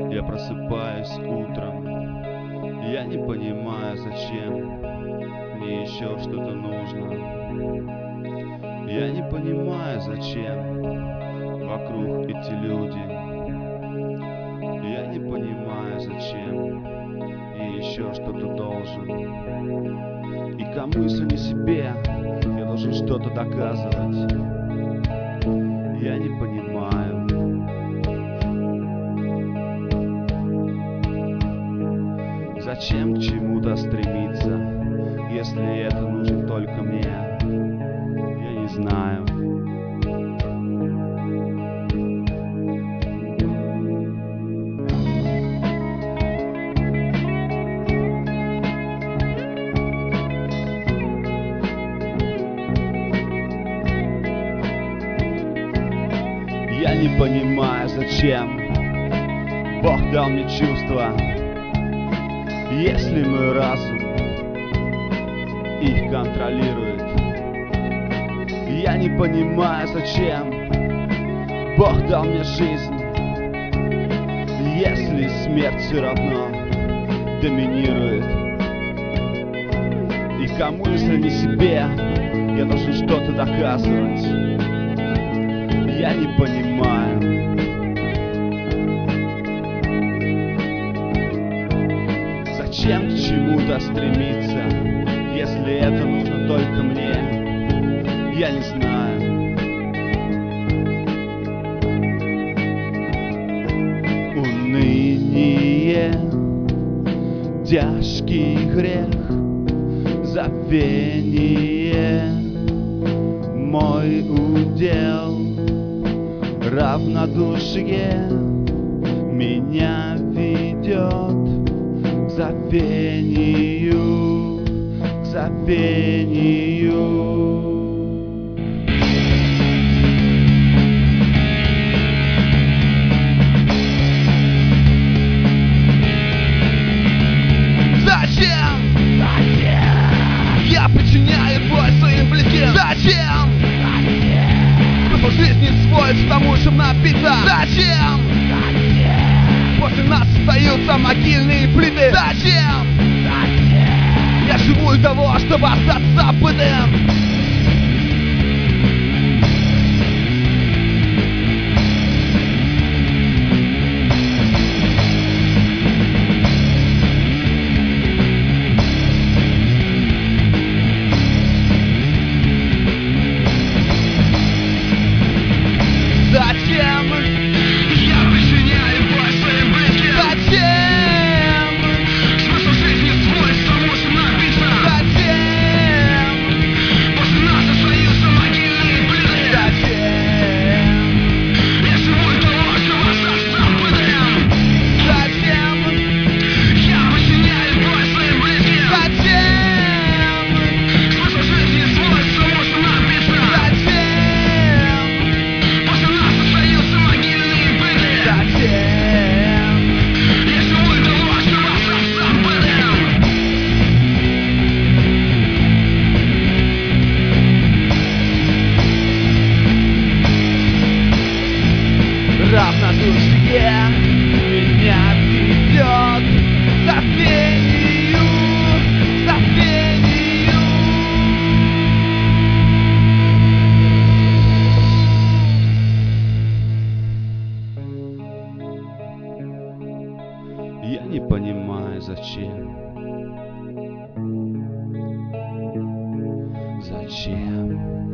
Я просыпаюсь утром, я не понимаю, зачем мне еще что-то нужно. Я не понимаю, зачем вокруг эти люди. Я не понимаю, зачем я еще что-то должен. И кому, если не себе, я должен что-то доказывать. Я не понимаю. Зачем к чему-то стремиться, если это нужно только мне? Я не знаю. Я не понимаю, зачем Бог дал мне чувства, если мой разум их контролирует. Я не понимаю, зачем Бог дал мне жизнь, если смерть все равно доминирует. И кому, если не себе, я должен что-то доказывать? Я не понимаю. Зачем к чему-то стремиться, если это нужно только мне? Я не знаю. Уныние, тяжкий грех, забвение мой удел. Равнодушие меня ведет к забвению, к забвению. Зачем? Я подчиняю бой своим близким. Зачем? Смысл жизни сводится к тому, чтобы напиться. Зачем? После нас остаются могильные плиты. Зачем? Я живу для того, чтобы остаться забытым. Зачем? Я причиняю боль своим близким. Зачем? Смысл жизни сводится к тому, чтобы напиться. Зачем? После нас остаются могильные плиты. Зачем? Я живу для того, чтобы остаться забытым. Зачем? Я причиняю боль своим близким. Зачем? Смысл жизни сводится к тому, чтобы напиться. Зачем? Я живу для того, чтобы остаться забытым. Равнодушие меня ведет к забвению, к забвению. Я не понимаю, зачем. Зачем?